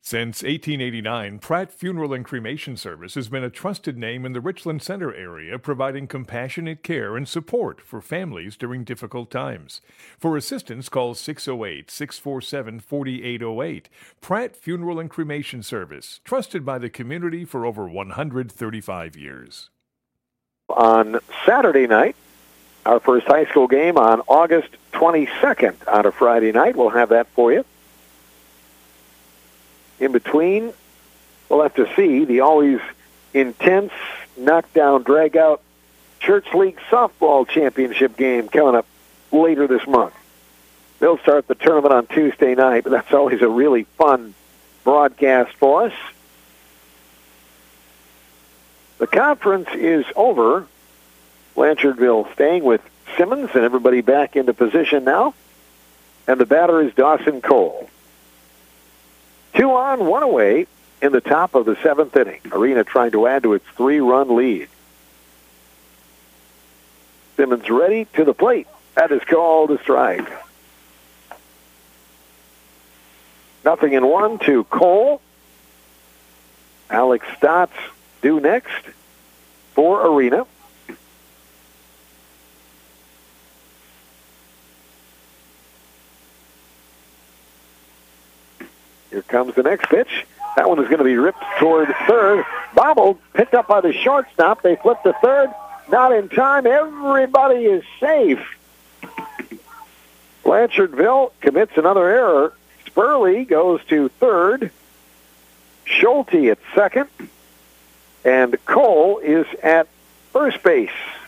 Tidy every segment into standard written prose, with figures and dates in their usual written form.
Since 1889, Pratt Funeral and Cremation Service has been a trusted name in the Richland Center area, providing compassionate care and support for families during difficult times. For assistance, call 608-647-4808. Pratt Funeral and Cremation Service, trusted by the community for over 135 years. On Saturday night, our first high school game on August 22nd on a Friday night. We'll have that for you. In between, we'll have to see the always intense, knockdown, drag-out Church League Softball Championship game coming up later this month. They'll start the tournament on Tuesday night, but that's always a really fun broadcast for us. The conference is over. Blanchardville staying with Simmons, and everybody back into position now. And the batter is Dawson Cole. 2 on, 1 away in the top of the 7th inning. Arena trying to add to its 3-run lead. Simmons ready to the plate. That is called a strike. 0-1 to Cole. Alex Stotts due next for Arena. Here comes the next pitch. That one is going to be ripped toward third. Bobbled, picked up by the shortstop. They flip to third. Not in time. Everybody is safe. Blanchardville commits another error. Spurley goes to third. Schulte at second. And Cole is at first base.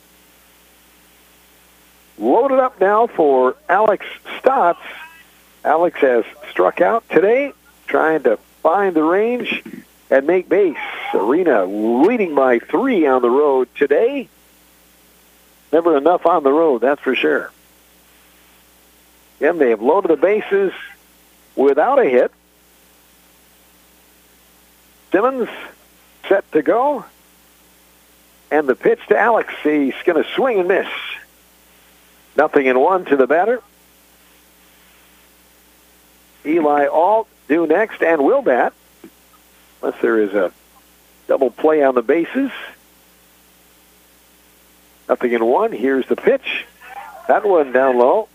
Loaded up now for Alex Stotts. Alex has struck out today, trying to find the range and make base. Arena leading by 3 on the road today. Never enough on the road, that's for sure. Again, they have loaded the bases without a hit. Simmons set to go. And the pitch to Alex. He's going to swing and miss. 0-1 to the batter. Eli Alt due next and will bat, unless there is a double play on the bases. 0-1. Here's the pitch. That one down low.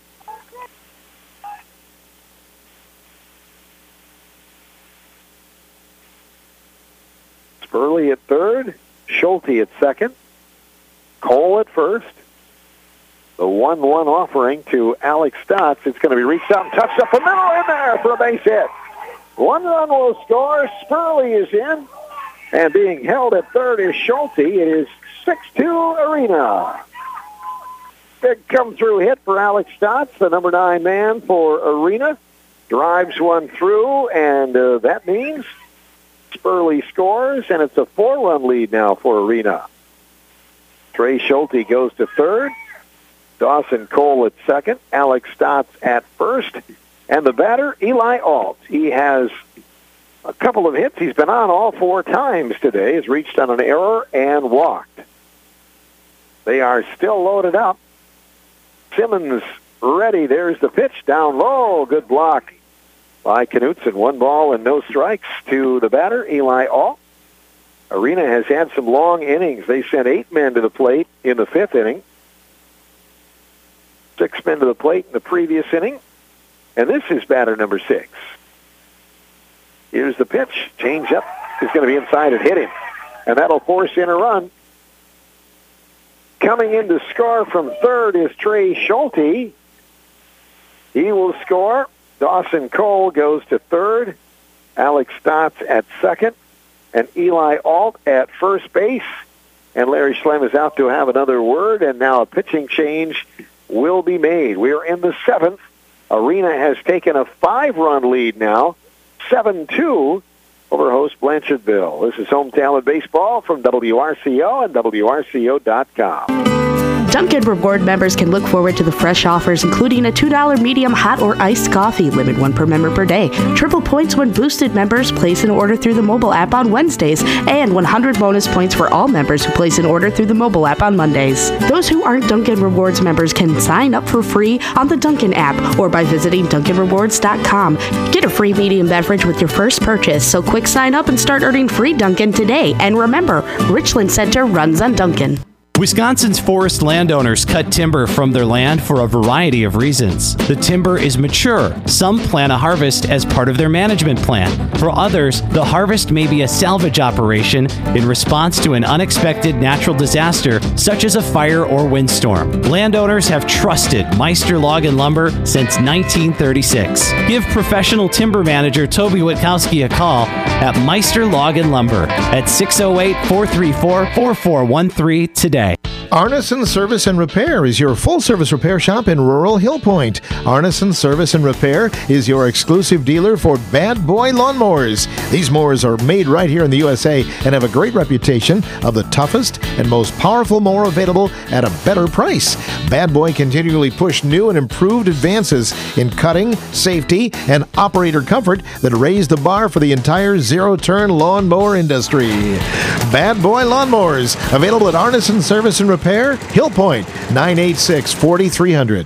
Spurley at third. Schulte at second. Cole at first. The 1-1 offering to Alex Stotts. It's going to be reached out and touched up the middle in there for a base hit. 1 run will score. Spurley is in. And being held at third is Schulte. It is 6-2 Arena. Big come-through hit for Alex Stotts, the number 9 man for Arena. Drives one through, and that means Spurley scores, and it's a 4-run lead now for Arena. Trey Schulte goes to third. Dawson Cole at second. Alex Stotts at first. And the batter, Eli Alt. He has a couple of hits. He's been on all 4 times today. Has reached on an error and walked. They are still loaded up. Simmons ready. There's the pitch down low. Good block by Knutson. 1 ball and no strikes to the batter, Eli Alt. Arena has had some long innings. They sent 8 men to the plate in the 5th inning. 6 men to the plate in the previous inning. And this is batter number 6. Here's the pitch. Change up is going to be inside and hit him. And that'll force in a run. Coming in to score from third is Trey Schulte. He will score. Dawson Cole goes to third. Alex Stotts at second. And Eli Alt at first base. And Larry Schlem is out to have another word. And now a pitching change will be made. We are in the 7th. Arena has taken a 5-run lead now, 7-2 over host Blanchardville. This is Home Talent Baseball from WRCO and WRCO.com. Dunkin' Reward members can look forward to the fresh offers, including a $2 medium hot or iced coffee, limit 1 per member per day, triple points when boosted members place an order through the mobile app on Wednesdays, and 100 bonus points for all members who place an order through the mobile app on Mondays. Those who aren't Dunkin' Rewards members can sign up for free on the Dunkin' app or by visiting DunkinRewards.com. Get a free medium beverage with your first purchase, so quick sign up and start earning free Dunkin' today. And remember, Richland Center runs on Dunkin'. Wisconsin's forest landowners cut timber from their land for a variety of reasons. The timber is mature. Some plan a harvest as part of their management plan. For others, the harvest may be a salvage operation in response to an unexpected natural disaster, such as a fire or windstorm. Landowners have trusted Meister Log and Lumber since 1936. Give professional timber manager Toby Witkowski a call at Meister Log and Lumber at 608-434-4413 today. Arneson Service and Repair is your full-service repair shop in rural Hill Point. Arneson Service and Repair is your exclusive dealer for Bad Boy lawnmowers. These mowers are made right here in the USA and have a great reputation of the toughest and most powerful mower available at a better price. Bad Boy continually push new and improved advances in cutting, safety, and operator comfort that raise the bar for the entire zero-turn lawnmower industry. Bad Boy lawnmowers, available at Arneson Service and Repair, Hill Point, 986-4300.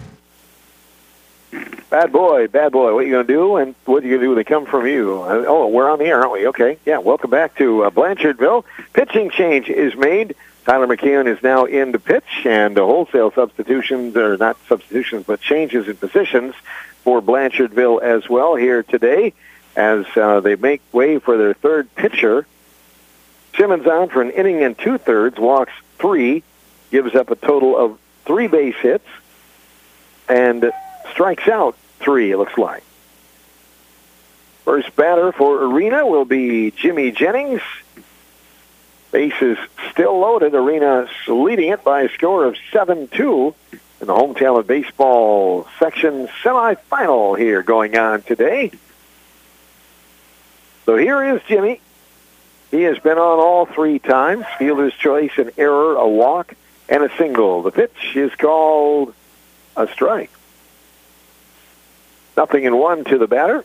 Bad boy, what are you going to do, and what are you going to do when they come from you? Oh, we're on the air, aren't we? Okay, yeah, welcome back to Blanchardville. Pitching change is made. Tyler McKeown is now in to pitch, and wholesale substitutions, or not substitutions, but changes in positions for Blanchardville as well here today as they make way for their third pitcher. Simmons on for an inning and two-thirds, walks 3, gives up a total of 3 base hits, and strikes out 3, it looks like. First batter for Arena will be Jimmy Jennings. Bases still loaded. Arena leading it by a score of 7-2 in the Home Talent Baseball section semifinal here going on today. So here is Jimmy. He has been on all 3 times. Fielder's choice, an error, a walk, and a single. The pitch is called a strike. 0-1 to the batter.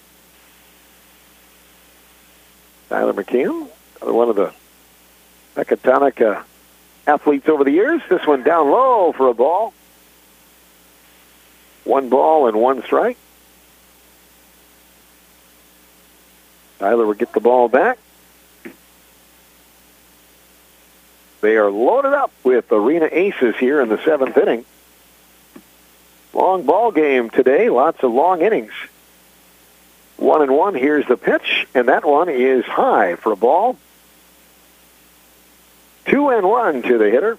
Tyler McKeown, one of the Pecatonic athletes over the years. This one down low for a ball. 1 ball and 1 strike. Tyler will get the ball back. They are loaded up with Arena aces here in the 7th inning. Long ball game today, lots of long innings. 1-1, here's the pitch, and that one is high for a ball. 2-1 to the hitter.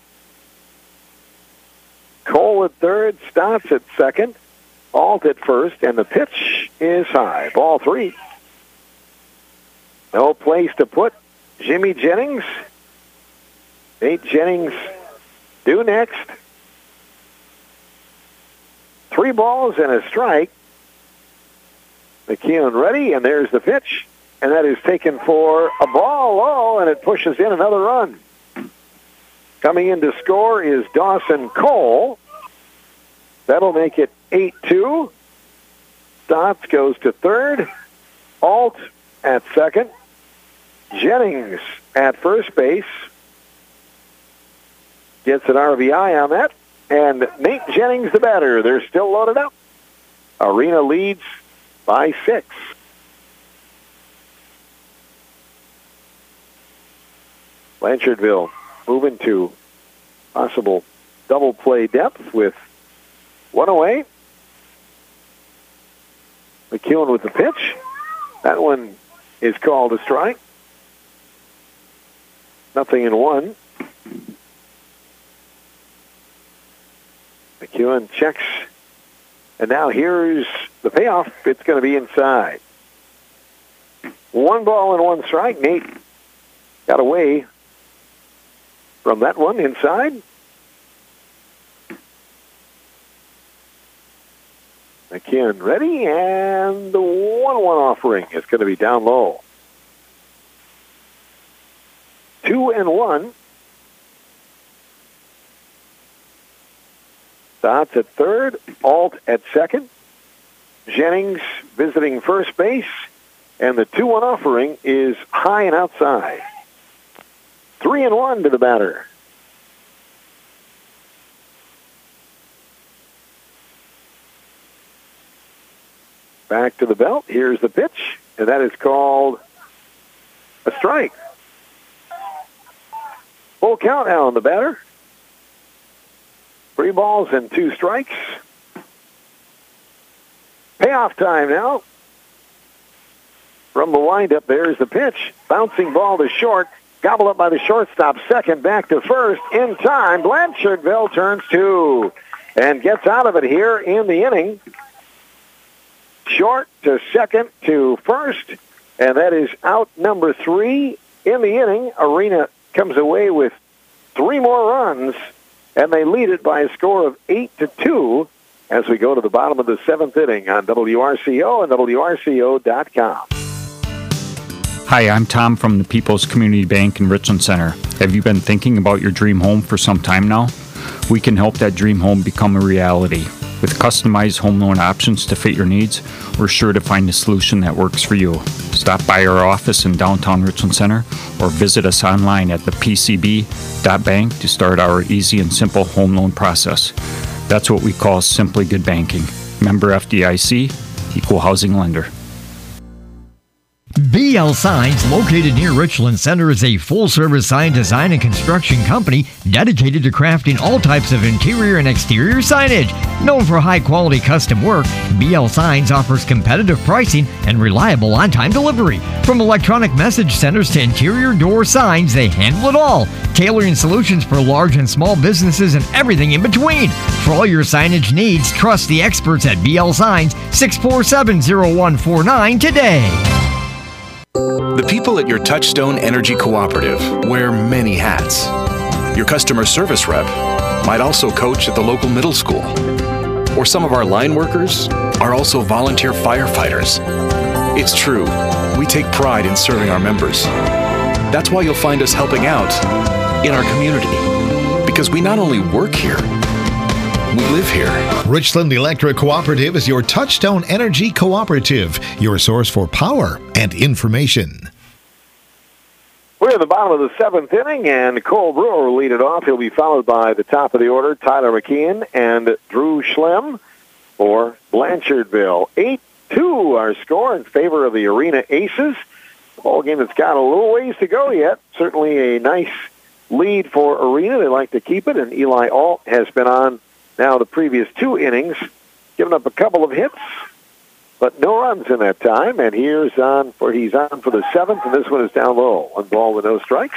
Cole at third, Stotts at second, Alt at first, and the pitch is high. Ball 3. No place to put Jimmy Jennings. Nate Jennings due next. 3 balls and a strike. McKeown ready, and there's the pitch. And that is taken for a ball low, and it pushes in another run. Coming in to score is Dawson Cole. That'll make it 8-2. Stotts goes to third. Alt at second. Jennings at first base. Gets an RBI on that. And Nate Jennings, the batter. They're still loaded up. Arena leads by 6. Blanchardville moving to possible double play depth with 1 away. McKeown with the pitch. That one is called a strike. 0-1. McKeown checks, and now here's the payoff. It's going to be inside. 1 ball and 1 strike. Nate got away from that one inside. McKeown ready, and the 1-1 offering is going to be down low. 2-1. Stotts at third, Alt at second, Jennings visiting first base, and the 2-1 offering is high and outside. 3-1 to the batter. Back to the belt. Here's the pitch, and that is called a strike. Full count now on the batter. 3 balls and 2 strikes. Payoff time now. From the windup, there's the pitch. Bouncing ball to short. Gobbled up by the shortstop. Second back to first. In time, Blanchardville turns 2 and gets out of it here in the inning. Short to second to first, and that is out number 3 in the inning. Arena comes away with 3 more runs, and they lead it by a score of 8-2 as we go to the bottom of the 7th inning on WRCO and WRCO.com. Hi, I'm Tom from the People's Community Bank in Richland Center. Have you been thinking about your dream home for some time now? We can help that dream home become a reality. With customized home loan options to fit your needs, we're sure to find a solution that works for you. Stop by our office in downtown Richland Center or visit us online at thepcb.bank to start our easy and simple home loan process. That's what we call Simply Good Banking. Member FDIC, Equal Housing Lender. BL Signs, located near Richland Center, is a full-service sign design and construction company dedicated to crafting all types of interior and exterior signage. Known for high-quality custom work, BL Signs offers competitive pricing and reliable on-time delivery. From electronic message centers to interior door signs, they handle it all, tailoring solutions for large and small businesses and everything in between. For all your signage needs, trust the experts at BL Signs, 647-0149 today. The people at your Touchstone Energy Cooperative wear many hats. Your customer service rep might also coach at the local middle school. Or some of our line workers are also volunteer firefighters. It's true, we take pride in serving our members. That's why you'll find us helping out in our community. Because we not only work here, we live here. Richland Electric Cooperative is your Touchstone Energy Cooperative, your source for power and information. We're at the bottom of the 7th inning, and Cole Brewer will lead it off. He'll be followed by the top of the order, Tyler McKeon and Drew Schlem for Blanchardville. 8-2 our score in favor of the Arena Aces. The ball game that's got a little ways to go yet. Certainly a nice lead for Arena. They like to keep it, and Eli Alt has been on now the previous 2 innings, giving up a couple of hits, but no runs in that time. And he's on for the 7th, and this one is down low. 1 ball with no strikes.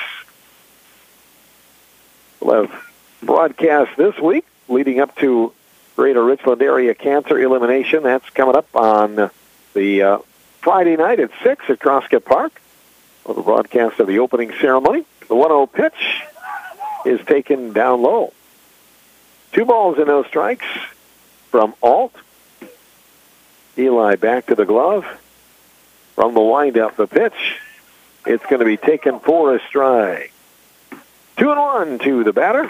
We'll have broadcast this week leading up to Greater Richland Area Cancer Elimination. That's coming up on the Friday night at 6 at Croskett Park. Well, the broadcast of the opening ceremony. The 1-0 pitch is taken down low. 2 balls and no strikes from Alt. Eli back to the glove. From the windup, the pitch. It's going to be taken for a strike. 2-1 to the batter.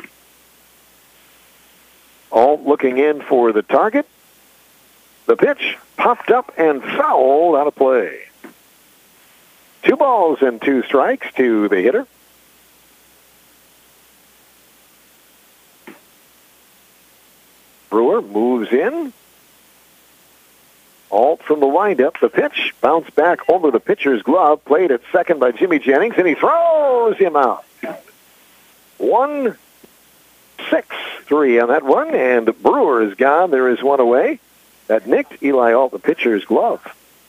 Alt looking in for the target. The pitch popped up and fouled out of play. 2 balls and 2 strikes to the hitter. Brewer moves in. Alt from the windup. The pitch bounced back over the pitcher's glove. Played at second by Jimmy Jennings, and he throws him out. 1-6-3 on that one, and Brewer is gone. There is one away. That nicked Eli Alt, the pitcher's glove.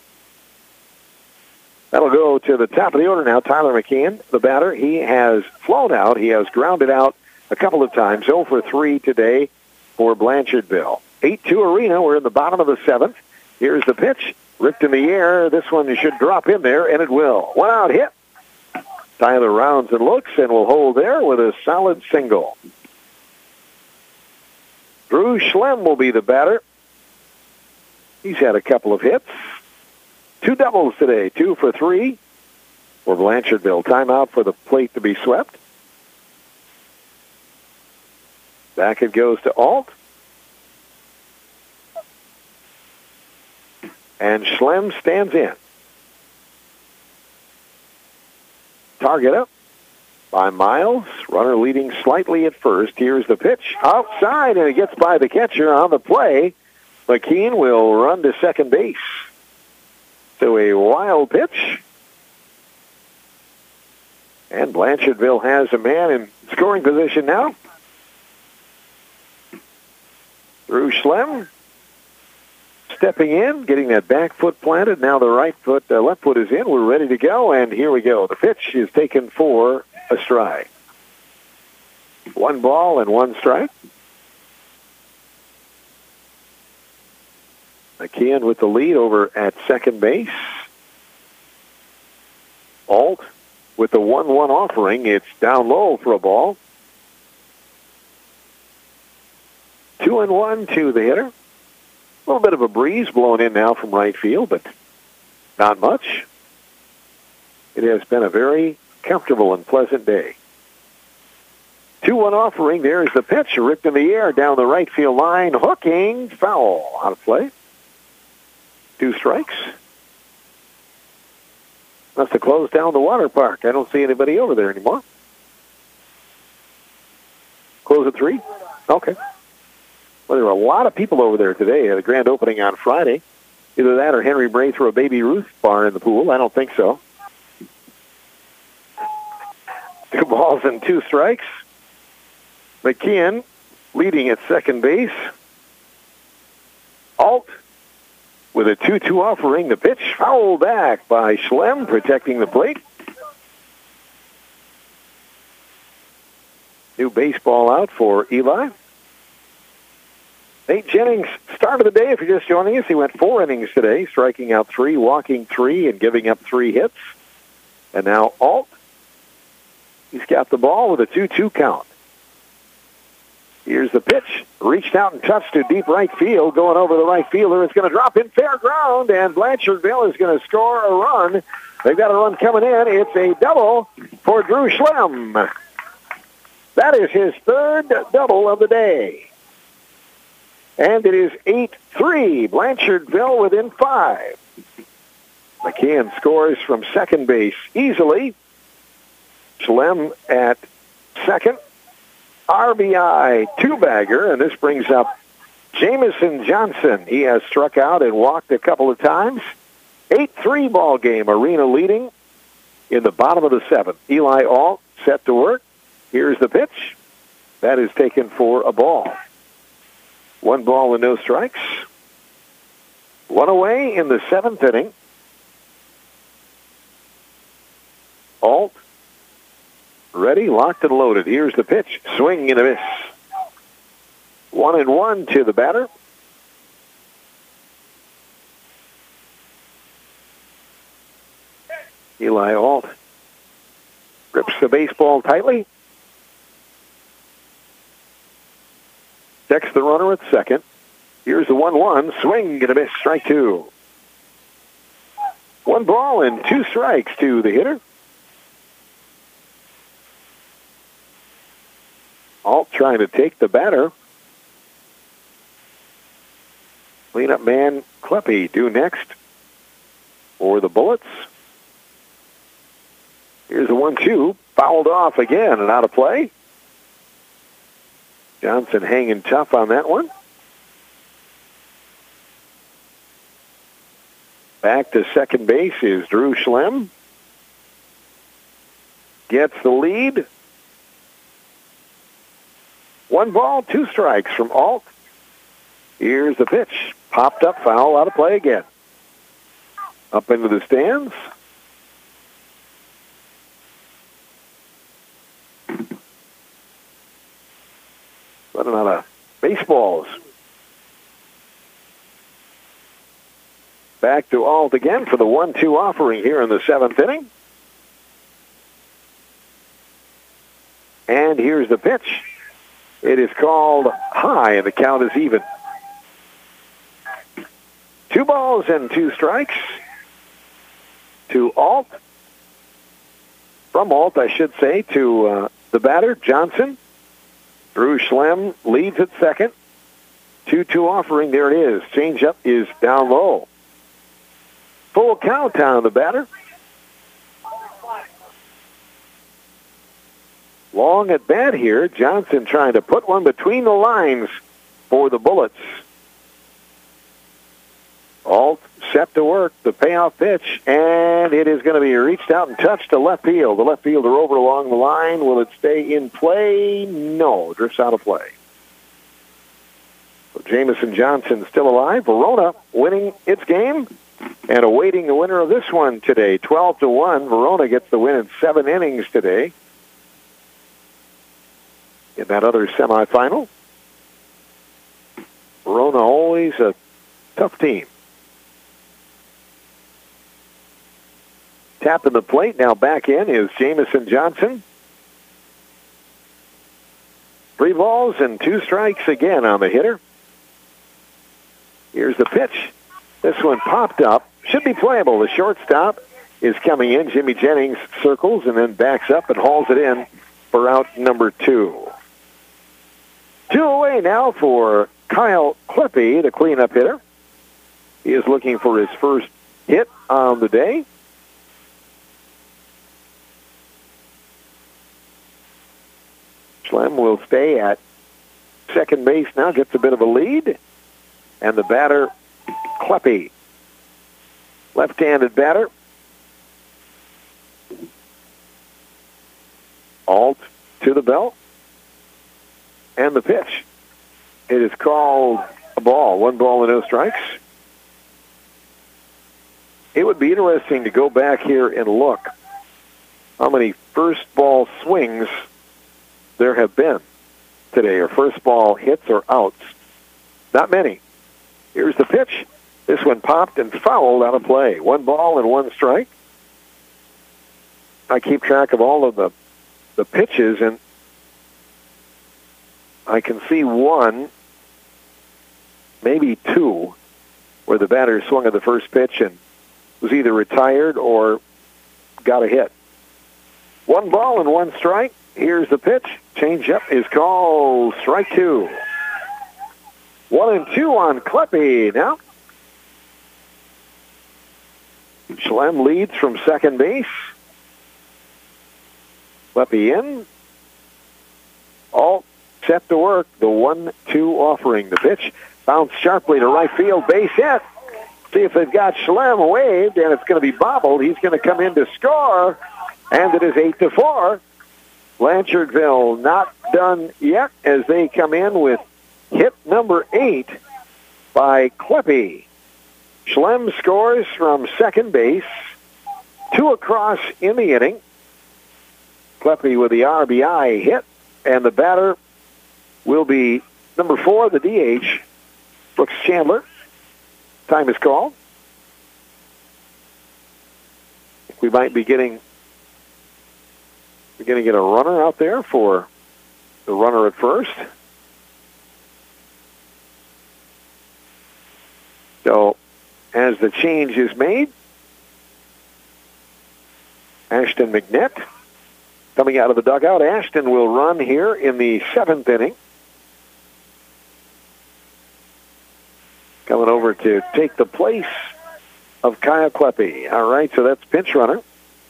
That'll go to the top of the order now. Tyler McKeon, the batter. He has flown out. He has grounded out a couple of times. 0 for 3 today for Blanchardville. 8-2 Arena. We're in the bottom of the 7th. Here's the pitch. Ripped in the air. This one should drop in there, and it will. 1 out hit. Tyler rounds and looks and will hold there with a solid single. Drew Schlem will be the batter. He's had a couple of hits. 2 doubles today. 2 for 3 for Blanchardville. Timeout for the plate to be swept. Back it goes to Alt. And Schlem stands in. Target up by Miles. Runner leading slightly at first. Here's the pitch. Outside, and it gets by the catcher on the play. McKeon will run to second base. So a wild pitch. And Blanchardville has a man in scoring position now. Drew Schlem stepping in, getting that back foot planted. Now the left foot is in. We're ready to go, and here we go. The pitch is taken for a strike. 1 ball and 1 strike. McKeon with the lead over at second base. Alt with the 1-1 offering. It's down low for a ball. 2-1 to the hitter. A little bit of a breeze blowing in now from right field, but not much. It has been a very comfortable and pleasant day. 2-1 offering. There's the pitch. Ripped in the air down the right field line. Hooking. Foul. Out of play. 2 strikes. Must have closed down the water park. I don't see anybody over there anymore. Close at 3? Okay. Well, there were a lot of people over there today at the grand opening on Friday. Either that or Henry Bray threw a Baby Ruth bar in the pool. I don't think so. 2 balls and 2 strikes. McKeon leading at second base. Alt with a 2-2 offering. The pitch fouled back by Schlem, protecting the plate. New baseball out for Eli. Nate Jennings started the day. If you're just joining us, he went 4 innings today, striking out 3, walking 3, and giving up 3 hits. And now Alt, he's got the ball with a 2-2 count. Here's the pitch. Reached out and touched to deep right field. Going over the right fielder. It's going to drop in fair ground, and Blanchardville is going to score a run. They've got a run coming in. It's a double for Drew Schlem. That is his 3rd double of the day. And it is 8-3. Blanchardville within 5. McKeon scores from second base easily. Schlem at second. RBI 2-bagger, and this brings up Jamison Johnson. He has struck out and walked a couple of times. 8-3 ball game. Arena leading in the bottom of the 7th. Eli Alt set to work. Here's the pitch. That is taken for a ball. 1 ball and no strikes. 1 away in the 7th inning. Alt ready, locked and loaded. Here's the pitch. Swing and a miss. 1-1 to the batter. Eli Alt grips the baseball tightly. Checks the runner at second. Here's the 1-1. Swing and a miss. Strike 2. 1 ball and 2 strikes to the hitter. Alt trying to take the batter. Cleanup man Kleppe due next for the Bullets. Here's the 1-2. Fouled off again and out of play. Johnson hanging tough on that one. Back to second base is Drew Schlem. Gets the lead. 1 ball, 2 strikes from Alt. Here's the pitch. Popped up, foul, out of play again. Up into the stands. Running out of baseballs. Back to Alt again for the 1-2 offering here in the 7th inning. And here's the pitch. It is called high, and the count is even. 2 balls and 2 strikes to Alt. From Alt, I should say, to the batter, Johnson. Drew Schlem leads at second. 2-2 offering. There it is. Changeup is down low. full count on the batter. Long at bat here. Johnson trying to put one between the lines for the Bullets. Alt set to work, the payoff pitch, and it is going to be reached out and touched to left field. The left fielder over along the line. Will it stay in play? No, drifts out of play. So Jamison Johnson still alive. Verona winning its game and awaiting the winner of this one today. 12-1. Verona gets the win in 7 innings today. In that other semifinal, Verona always a tough team. Tapping the plate, now back in is Jamison Johnson. 3 balls and 2 strikes again on the hitter. Here's the pitch. This one popped up. Should be playable. The shortstop is coming in. Jimmy Jennings circles and then backs up and hauls it in for out number 2. 2 away now for Kyle Klippe, the cleanup hitter. He is looking for his first hit on the day. Schlem will stay at second base now, gets a bit of a lead. And the batter, Klippe. Left-handed batter. Alt to the belt. And the pitch. It is called a ball. 1 ball and no strikes. It would be interesting to go back here and look how many first ball swings there have been today, or first ball hits or outs. Not many. Here's the pitch. This one popped and fouled out of play. 1 ball and 1 strike. I keep track of all of the pitches, and I can see 1, maybe 2, where the batter swung at the first pitch and was either retired or got a hit. 1 ball and 1 strike. Here's the pitch. Changeup is called strike 2. 1 and 2 on Klippe now. Schlem leads from second base. Klippe in. All set to work. The 1-2 offering. The pitch bounced sharply to right field. Base hit. See if they've got Schlem waved, and it's going to be bobbled. He's going to come in to score, and it is 8-4. Blanchardville not done yet as they come in with hit number 8 by Klippe. Schlem scores from second base. 2 across in the inning. Klippe with the RBI hit, and the batter will be number 4, the DH, Brooks Chandler. Time is called. We might be getting... We're going to get a runner out there for the runner at first. So, as the change is made, Ashton McNett coming out of the dugout. Ashton will run here in the 7th inning. Coming over to take the place of Kyle Klippe. All right, so that's pinch runner.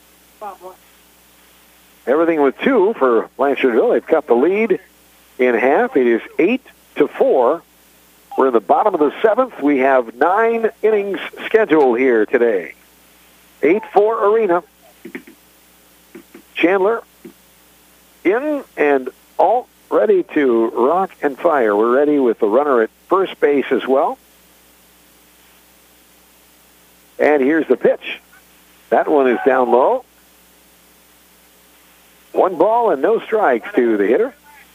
Everything with 2 for Blanchardville. They've cut the lead in half. It is 8-4. We're in the bottom of the 7th. We have 9 innings scheduled here today. 8-4 arena. Chandler in and all ready to rock and fire. We're ready with the runner at first base as well. And here's the pitch. That one is down low. 1 ball and no strikes to the hitter.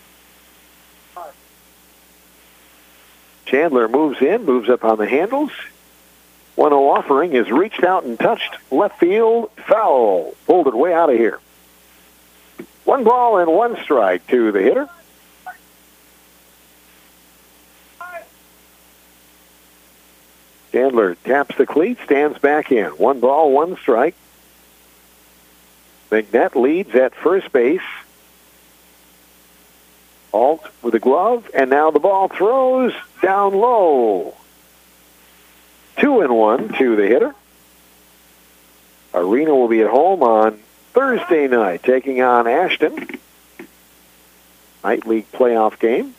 Chandler moves in, moves up on the handles. 1-0 offering is reached out and touched left field, foul. Pulled it way out of here. 1 ball and 1 strike to the hitter. Chandler taps the cleat, stands back in. 1 ball, 1 strike. McNett leads at first base. Alt with a glove, and now the ball throws down low. 2-1 to the hitter. Arena will be at home on Thursday night, taking on Ashton. Night League playoff game.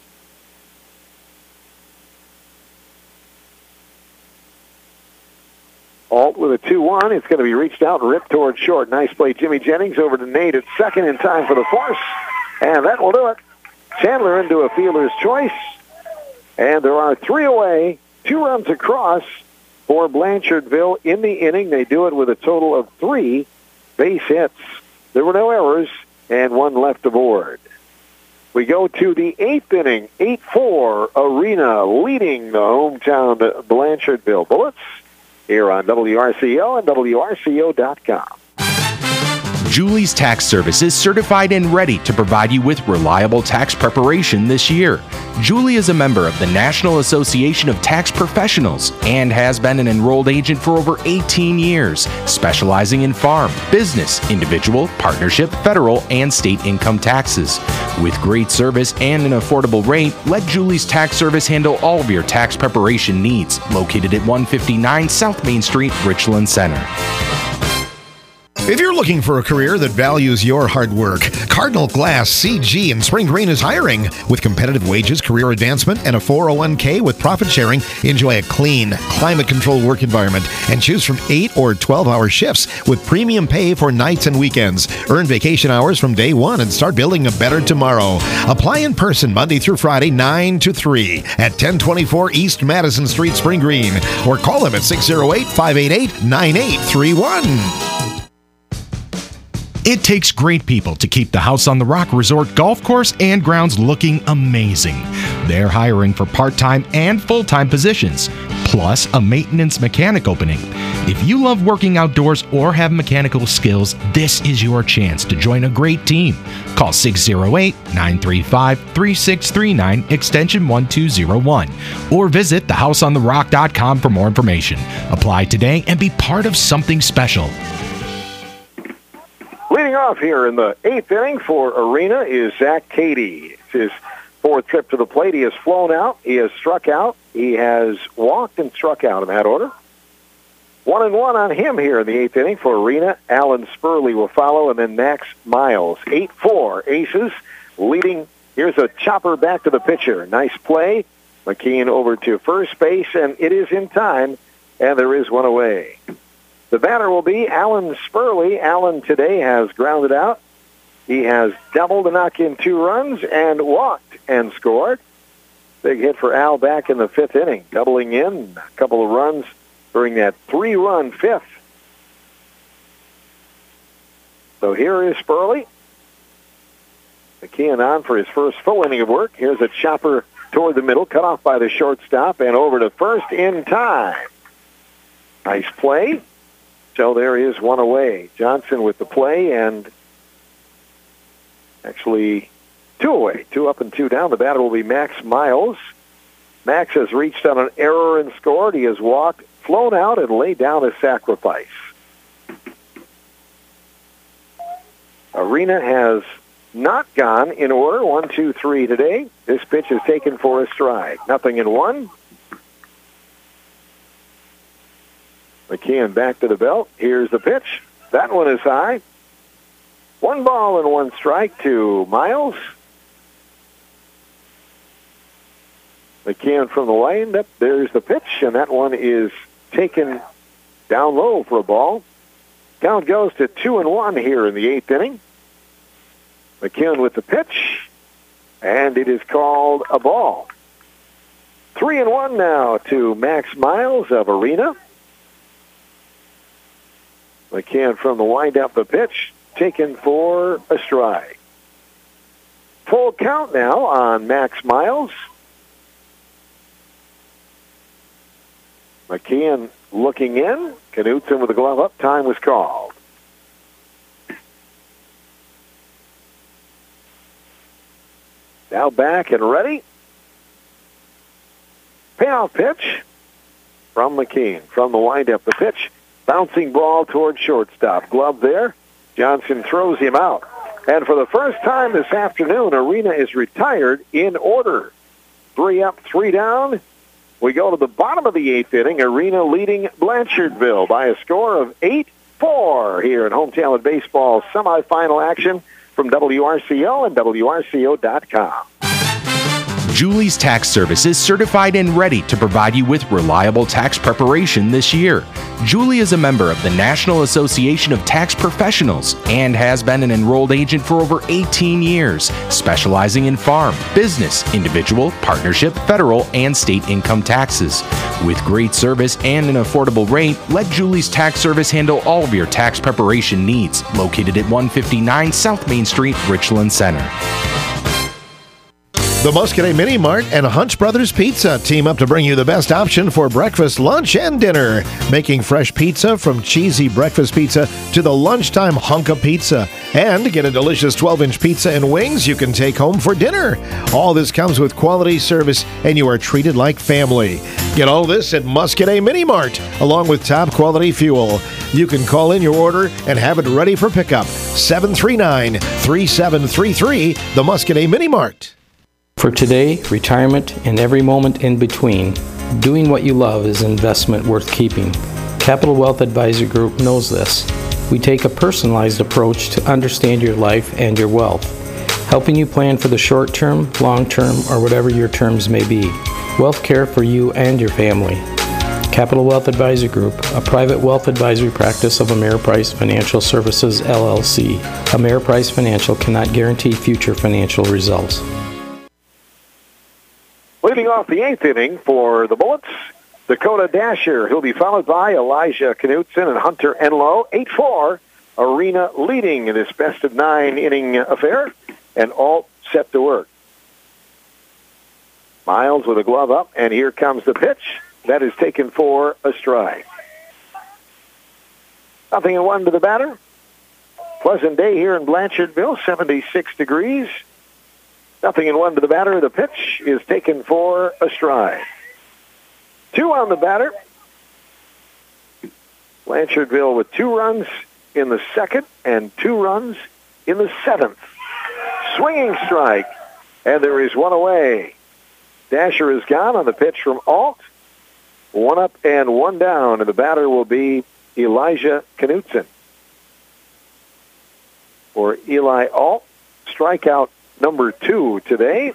Alt with a 2-1. It's going to be reached out and ripped towards short. Nice play, Jimmy Jennings over to Nate at second in time for the force. And that will do it. Chandler into a fielder's choice. And there are 3 away, 2 runs across for Blanchardville in the inning. They do it with a total of 3 base hits. There were no errors and 1 left aboard. We go to the 8th inning, 8-4, Arena leading the hometown Blanchardville Bullets here on WRCO and WRCO.com. Julie's Tax Service is certified and ready to provide you with reliable tax preparation this year. Julie is a member of the National Association of Tax Professionals and has been an enrolled agent for over 18 years, specializing in farm, business, individual, partnership, federal, and state income taxes. With great service and an affordable rate, let Julie's Tax Service handle all of your tax preparation needs. Located at 159 South Main Street, Richland Center. If you're looking for a career that values your hard work, Cardinal Glass CG in Spring Green is hiring. With competitive wages, career advancement, and a 401k with profit sharing, enjoy a clean, climate-controlled work environment and choose from 8 or 12-hour shifts with premium pay for nights and weekends. Earn vacation hours from day one and start building a better tomorrow. Apply in person Monday through Friday, 9 to 3 at 1024 East Madison Street, Spring Green, or call them at 608-588-9831. It takes great people to keep the House on the Rock Resort golf course and grounds looking amazing. They're hiring for part-time and full-time positions, plus a maintenance mechanic opening. If you love working outdoors or have mechanical skills, this is your chance to join a great team. Call 608-935-3639, extension 1201, or visit thehouseontherock.com for more information. Apply today and be part of something special. Leading off here in the 8th inning for Arena is Zach Cady. It's his 4th trip to the plate. He has flown out. He has struck out. He has walked and struck out in that order. 1-1 on him here in the 8th inning for Arena. Alan Spurley will follow, and then Max Miles. 8-4 Aces leading. Here's a chopper back to the pitcher. Nice play. McKeon over to first base, and it is in time, and there is 1 away. The batter will be Alan Spurley. Alan today has grounded out. He has doubled to knock in 2 runs and walked and scored. Big hit for Al back in the 5th inning, doubling in a couple of runs during that 3-run 5th. So here is Spurley. McKeon on for his first full inning of work. Here's a chopper toward the middle, cut off by the shortstop, and over to first in time. Nice play. So there is 1 away. Johnson with the play, and actually 2 away. 2 up and 2 down. The batter will be Max Miles. Max has reached on an error and scored. He has walked, flown out, and laid down a sacrifice. Arena has not gone in order. 1-2-3 today. This pitch is taken for a strike. 0-1. McKeon back to the belt. Here's the pitch. That one is high. 1 ball and 1 strike to Miles. McKeon from the windup. There's the pitch, and that one is taken down low for a ball. Count goes to 2-1 here in the 8th inning. McKeon with the pitch, and it is called a ball. 3-1 now to Max Miles of Arena. McKeon from the windup, the pitch, taken for a strike. Full count now on Max Miles. McKeon looking in. Knutson with the glove up. Time was called. Now back and ready. Payoff pitch from McKeon. From the windup, the pitch. Bouncing ball toward shortstop. Glove there. Johnson throws him out. And for the first time this afternoon, Arena is retired in order. 3 up, 3 down. We go to the bottom of the 8th inning. Arena leading Blanchardville by a score of 4 here in Home Talent Baseball semifinal action from WRCO and WRCO.com. Julie's Tax Service is certified and ready to provide you with reliable tax preparation this year. Julie is a member of the National Association of Tax Professionals and has been an enrolled agent for over 18 years, specializing in farm, business, individual, partnership, federal, and state income taxes. With great service and an affordable rate, let Julie's Tax Service handle all of your tax preparation needs. Located at 159 South Main Street, Richland Center. The Muscadet Mini Mart and Hunch Brothers Pizza team up to bring you the best option for breakfast, lunch, and dinner. Making fresh pizza from cheesy breakfast pizza to the lunchtime hunk of pizza. And get a delicious 12-inch pizza and wings you can take home for dinner. All this comes with quality service, and you are treated like family. Get all this at Muscadet Mini Mart, along with top quality fuel. You can call in your order and have it ready for pickup. 739-3733, the Muscadet Mini Mart. For today, retirement, and every moment in between, doing what you love is an investment worth keeping. Capital Wealth Advisor Group knows this. We take a personalized approach to understand your life and your wealth, helping you plan for the short term, long term, or whatever your terms may be. Wealth care for you and your family. Capital Wealth Advisor Group, a private wealth advisory practice of Ameriprise Financial Services, LLC. Ameriprise Financial cannot guarantee future financial results. Leading off the 8th inning for the Bullets, Dakota Dasher. He'll be followed by Elijah Knutson and Hunter Enlow. 8-4, Arena leading in this best-of-9 inning affair, and Alt set to work. Miles with a glove up, and here comes the pitch. That is taken for a strike. 0-1 to the batter. Pleasant day here in Blanchardville, 76 degrees. 0-1 to the batter. The pitch is taken for a strike. 2 on the batter. Blanchardville with 2 runs in the 2nd and 2 runs in the 7th. Swinging strike, and there is 1 away. Dasher is gone on the pitch from Alt. 1 up and 1 down, and the batter will be Elijah Knutson. For Eli Alt, strikeout number 2 today.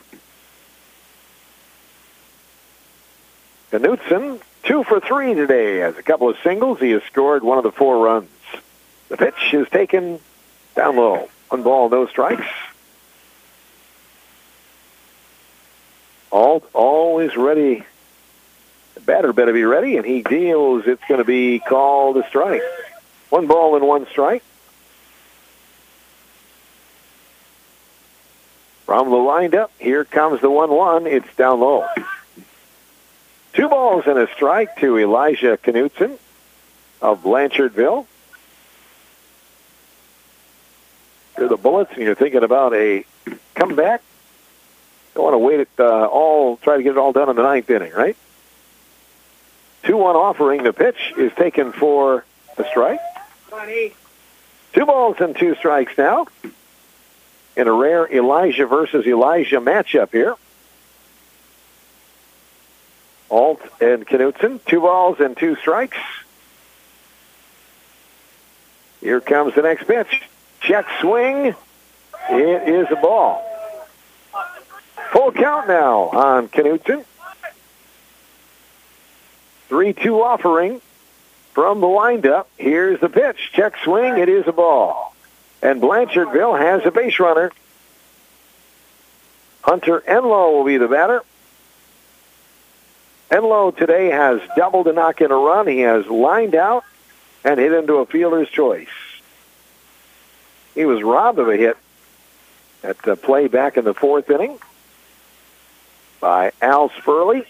Knutson, 2 for 3 today. Has a couple of singles. He has scored 1 of the 4 runs. The pitch is taken down low. 1 ball, no strikes. Alt always ready. The batter better be ready, and he deals. It's going to be called a strike. 1 ball and 1 strike. From the windup, here comes the 1-1. It's down low. 2 balls and a strike to Elijah Knutson of Blanchardville. You're the Bullets, and you're thinking about a comeback. Don't want to wait it try to get it all done in the 9th inning, right? 2-1 offering. The pitch is taken for a strike. 2 balls and 2 strikes now. In a rare Elijah versus Elijah matchup here. Alt and Knutson, 2 balls and 2 strikes. Here comes the next pitch. Check swing. It is a ball. Full count now on Knutson. 3-2 offering from the windup. Here's the pitch. Check swing. It is a ball. And Blanchardville has a base runner. Hunter Enlow will be the batter. Enlow today has doubled to knock in a run. He has lined out and hit into a fielder's choice. He was robbed of a hit at the play back in the 4th inning by Al Spurley.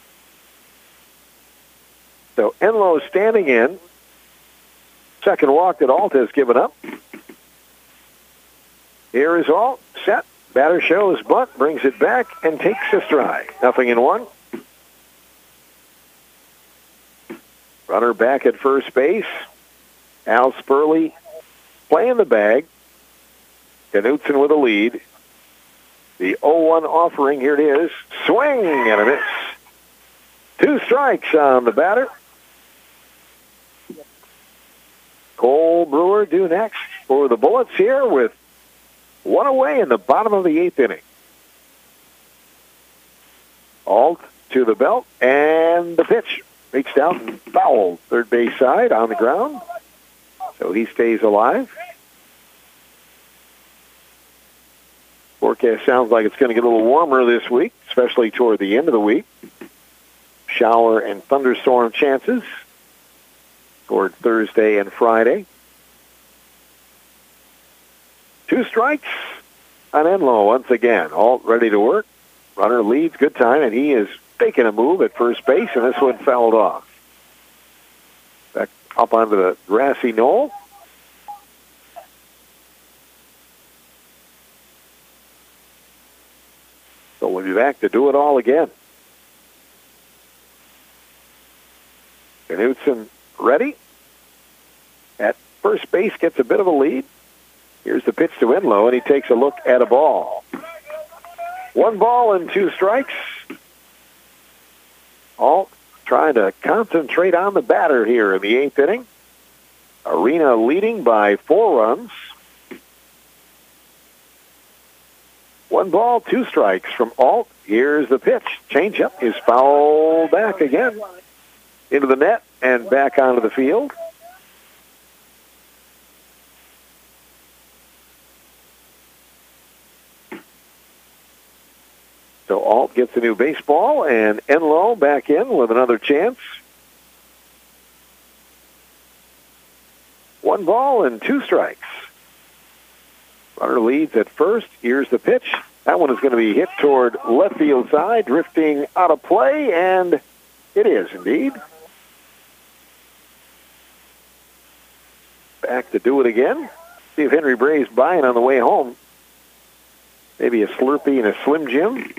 So Enlow standing in. Second walk that Alt has given up. Here is Alt, set. Batter shows bunt, brings it back, and takes a strike. 0-1. Runner back at first base. Al Spurley playing the bag. Knutson with a lead. The 0-1 offering, here it is. Swing and a miss. 2 strikes on the batter. Cole Brewer due next for the Bullets here with one away in the bottom of the 8th inning. Alt to the belt, and the pitch. Reached out and fouled third base side on the ground. So he stays alive. Forecast sounds like it's going to get a little warmer this week, especially toward the end of the week. Shower and thunderstorm chances toward Thursday and Friday. 2 strikes on Enlow once again. Alt ready to work. Runner leads, good time, and he is making a move at first base, and this one fouled off. Back up onto the grassy knoll. So we'll be back to do it all again. Knutson ready. At first base, gets a bit of a lead. Here's the pitch to Enlow, and he takes a look at a ball. 1 ball and 2 strikes. Alt trying to concentrate on the batter here in the 8th inning. Arena leading by 4 runs. 1 ball, 2 strikes from Alt. Here's the pitch. Changeup is fouled back again into the net and back onto the field. So Alt gets a new baseball, and Enlow back in with another chance. 1 ball and 2 strikes. Runner leads at first. Here's the pitch. That one is going to be hit toward left field side, drifting out of play, and it is indeed. Back to do it again. See if Henry Bray's buying on the way home. Maybe a Slurpee and a Slim Jim.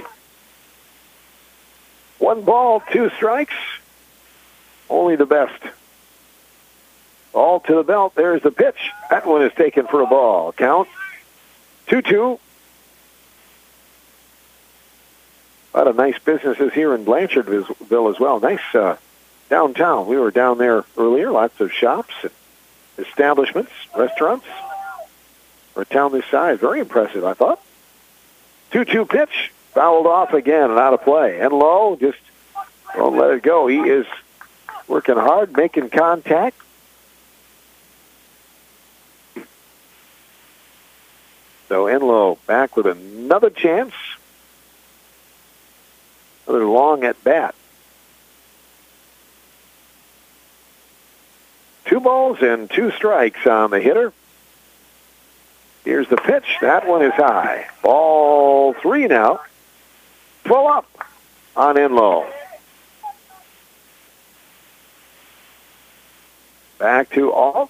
1 ball, 2 strikes. Only the best. All to the belt. There's the pitch. That one is taken for a ball. Count 2-2. A lot of nice businesses here in Blanchardville as well. Nice downtown. We were down there earlier. Lots of shops and establishments, restaurants. For a town this size, very impressive, I thought. 2-2 pitch. Fouled off again and out of play. Enlow just won't let it go. He is working hard, making contact. So Enlow back with another chance. Another long at bat. 2 balls and 2 strikes on the hitter. Here's the pitch. That one is high. Ball 3 now. Full up on Enlow. Back to Alt.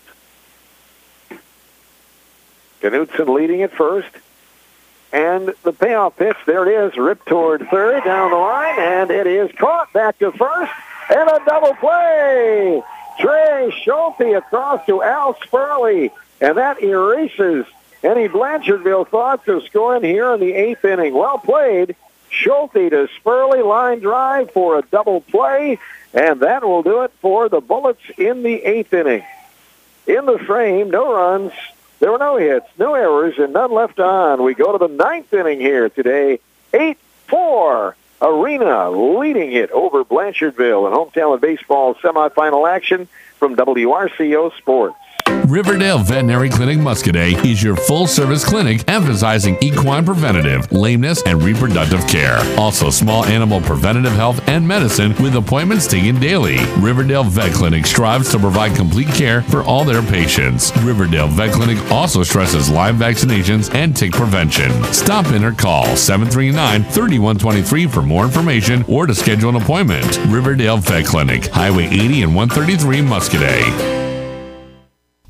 Knutson leading at first. And the payoff pitch, there it is, ripped toward third down the line, and it is caught back to first, and a double play. Trey Schulte across to Al Spurley, and that erases any Blanchardville thoughts of scoring here in the 8th inning. Well played. Schulte to Spurley, line drive for a double play, and that will do it for the Bullets in the 8th inning. In the frame, no runs. There were no hits, no errors, and none left on. We go to the 9th inning here today. 8-4. Arena leading it over Blanchardville in Hometown Baseball semifinal action from WRCO Sports. Riverdale Veterinary Clinic Muscadet is your full-service clinic emphasizing equine preventative, lameness, and reproductive care. Also, small animal preventative health and medicine with appointments taken daily. Riverdale Vet Clinic strives to provide complete care for all their patients. Riverdale Vet Clinic also stresses Lyme vaccinations and tick prevention. Stop in or call 739-3123 for more information or to schedule an appointment. Riverdale Vet Clinic, Highway 80 and 133 Muscadet. Welcome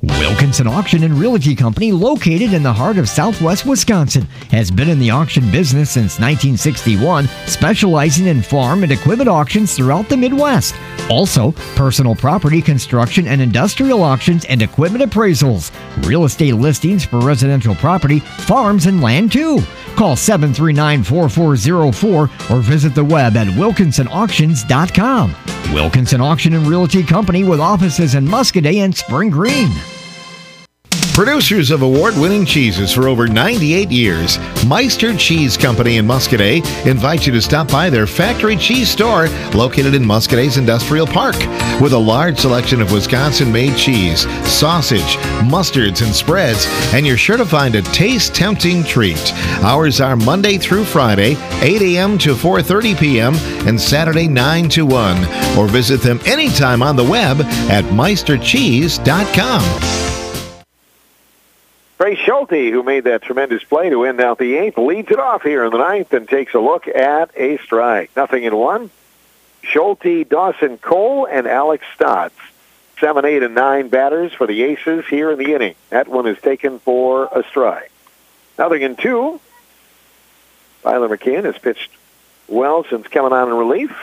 Wilkinson Auction and Realty Company, located in the heart of southwest Wisconsin, has been in the auction business since 1961, specializing in farm and equipment auctions throughout the Midwest. Also, personal property, construction, and industrial auctions and equipment appraisals. Real estate listings for residential property, farms, and land too. Call 739-4404 or visit the web at wilkinsonauctions.com. Wilkinson Auction and Realty Company, with offices in Muscoda and Spring Green. Producers of award-winning cheeses for over 98 years, Meister Cheese Company in Muscoda invite you to stop by their factory cheese store located in Muscoda's Industrial Park. With a large selection of Wisconsin-made cheese, sausage, mustards, and spreads, and you're sure to find a taste-tempting treat. Hours are Monday through Friday, 8 a.m. to 4:30 p.m., and Saturday, 9 to 1. Or visit them anytime on the web at meistercheese.com. Trey Schulte, who made that tremendous play to end out the 8th, leads it off here in the 9th and takes a look at a strike. 0-1. Schulte, Dawson Cole, and Alex Stotts. 7, 8, and 9 batters for the Aces here in the inning. That one is taken for a strike. 0-2. Tyler McKeon has pitched well since coming on in relief.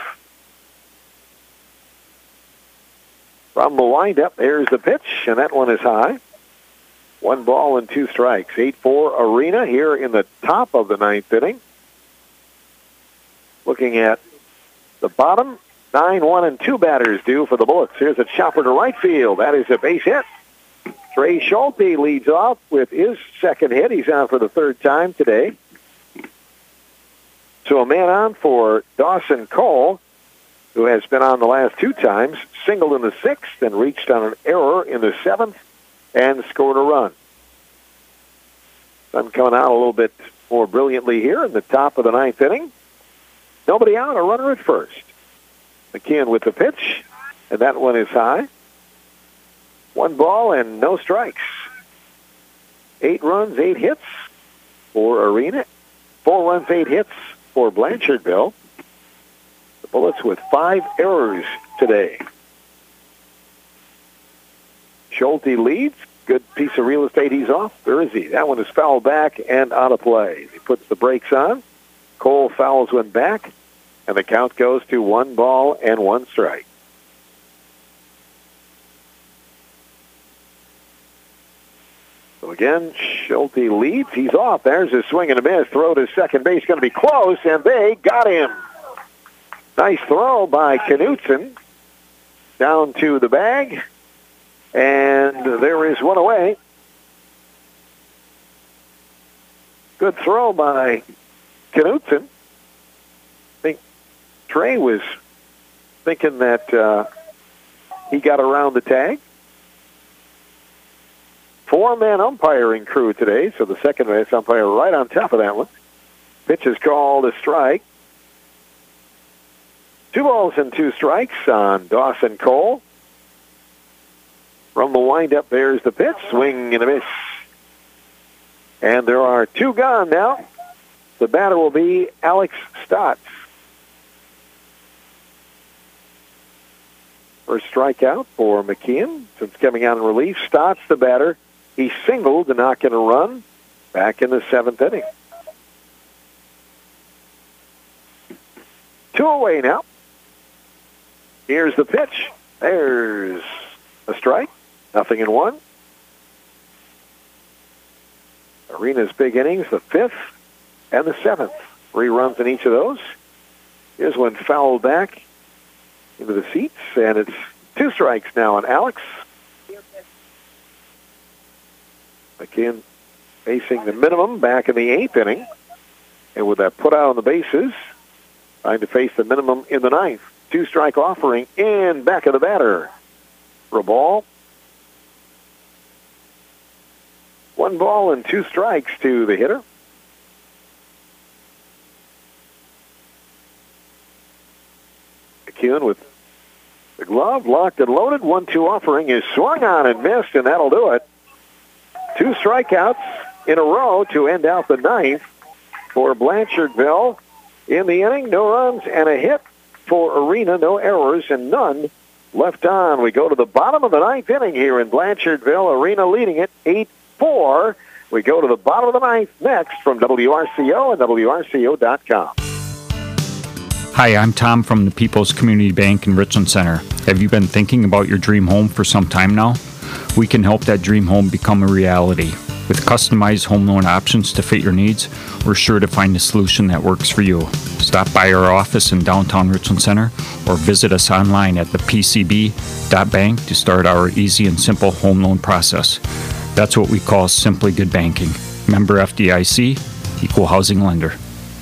From the windup, there's the pitch, and that one is high. 1 ball and 2 strikes. 8-4 Arena here in the top of the 9th inning. Looking at the bottom, 9, 1, and 2 batters due for the Bullets. Here's a chopper to right field. That is a base hit. Trey Schulte leads off with his second hit. He's on for the 3rd time today. So a man on for Dawson Cole, who has been on the last 2 times, singled in the 6th and reached on an error in the 7th. And scored a run. Sun coming out a little bit more brilliantly here in the top of the 9th inning. Nobody out, a runner at first. McKeon with the pitch, and that one is high. 1 ball and no strikes. 8 runs, 8 hits for Arena. 4 runs, 8 hits for Blanchardville. The Bullets with 5 errors today. Schulte leads. Good piece of real estate he's off. Or is he? That one is fouled back and out of play. He puts the brakes on. Cole fouls one back, and the count goes to 1 ball and 1 strike. So again, Schulte leads. He's off. There's a swing and a miss. Throw to second base. Going to be close, and they got him. Nice throw by Knutson. Down to the bag. And there is one away. Good throw by Knutson. I think Trey was thinking that he got around the tag. 4-man umpiring crew today, so the second base umpire right on top of that one. Pitch is called a strike. 2 balls and 2 strikes on Dawson Cole. From the windup, there's the pitch. Swing and a miss. And there are 2 gone now. The batter will be Alex Stotts. First strikeout for McKeon since coming out in relief. Stotts, the batter. He singled to knock in a run back in the 7th inning. 2 away now. Here's the pitch. There's a strike. 0-1. Arena's big innings, the 5th and the 7th. 3 runs in each of those. Here's one fouled back into the seats, and it's 2 strikes now on Alex. McKeon facing the minimum back in the 8th inning. And with that put out on the bases, trying to face the minimum in the 9th. 2-strike offering in back of the batter. For a ball. 1 ball and 2 strikes to the hitter. McKeon with the glove locked and loaded. 1-2 offering is swung on and missed, and that'll do it. 2 strikeouts in a row to end out the 9th for Blanchardville. In the inning, no runs and a hit for Arena, no errors and none left on. We go to the bottom of the ninth inning here in Blanchardville. Arena leading it 8-4. We go to the bottom of the ninth next from WRCO and WRCO.com. Hi, I'm Tom from the People's Community Bank in Richland Center. Have you been thinking about your dream home for some time now? We can help that dream home become a reality. With customized home loan options to fit your needs, we're sure to find a solution that works for you. Stop by our office in downtown Richland Center or visit us online at thepcb.bank to start our easy and simple home loan process. That's what we call Simply Good Banking. Member FDIC, Equal Housing Lender.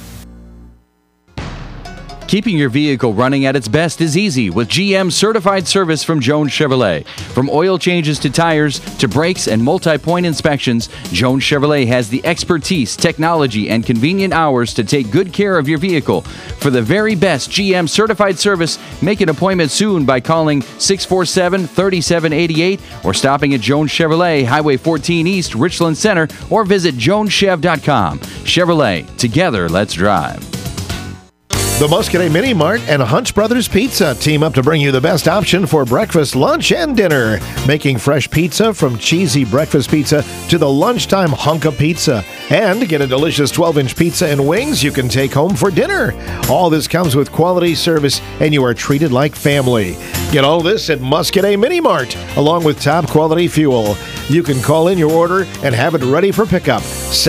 Keeping your vehicle running at its best is easy with GM certified service from Jones Chevrolet. From oil changes to tires to brakes and multi-point inspections, Jones Chevrolet has the expertise, technology, and convenient hours to take good care of your vehicle. For the very best GM certified service, make an appointment soon by calling 647-3788 or stopping at Jones Chevrolet, Highway 14 East, Richland Center, or visit joneschev.com. Chevrolet, together, let's drive. The Muscadet Mini Mart and Hunch Brothers Pizza team up to bring you the best option for breakfast, lunch, and dinner. Making fresh pizza from cheesy breakfast pizza to the lunchtime hunk of pizza. And get a delicious 12-inch pizza and wings you can take home for dinner. All this comes with quality service, and you are treated like family. Get all this at Muscadet Mini Mart, along with top quality fuel. You can call in your order and have it ready for pickup.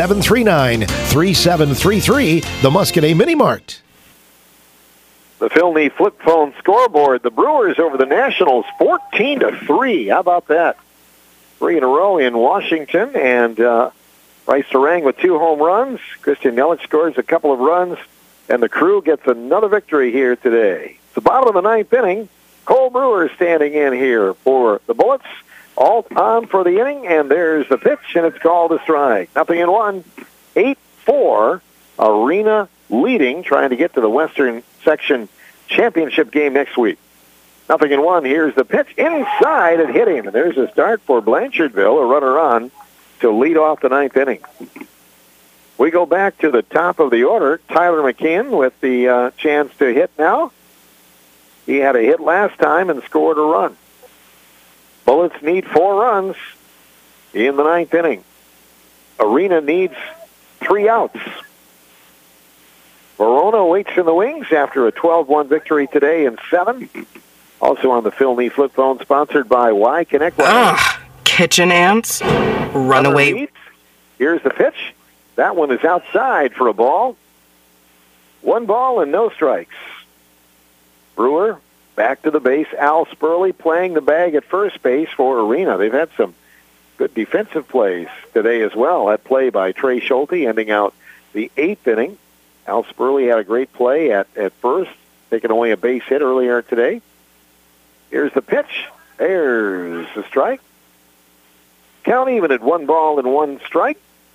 739-3733, the Muscadet Mini Mart. The Philney flip phone scoreboard. The Brewers over the Nationals 14-3. How about that? 3 in a row in Washington. And Bryce Terang with 2 home runs. Christian Yelich scores a couple of runs. And the Crew gets another victory here today. It's the bottom of the ninth inning. Cole Brewer standing in here for the Bullets. Alt on for the inning. And there's the pitch, and it's called a strike. 0-1. 8-4. Arena leading, trying to get to the Western Section Championship game next week. 0-1. Here's the pitch inside and hit him. And there's a start for Blanchardville, a runner on to lead off the ninth inning. We go back to the top of the order. Tyler McKeon with the chance to hit now. He had a hit last time and scored a run. Bullets need 4 runs in the ninth inning. Arena needs 3 outs. Verona waits in the wings after a 12-1 victory today in 7. Also on the Philney flip phone, sponsored by Y Connect. Kitchen ants, runaway. Here's the pitch. That one is outside for a ball. 1 ball and no strikes. Brewer back to the base. Al Spurley playing the bag at first base for Arena. They've had some good defensive plays today as well. That play by Trey Schulte ending out the 8th inning. Al Spurley had a great play at first, taking away a base hit earlier today. Here's the pitch. There's the strike. Count even at 1 ball and 1 strike.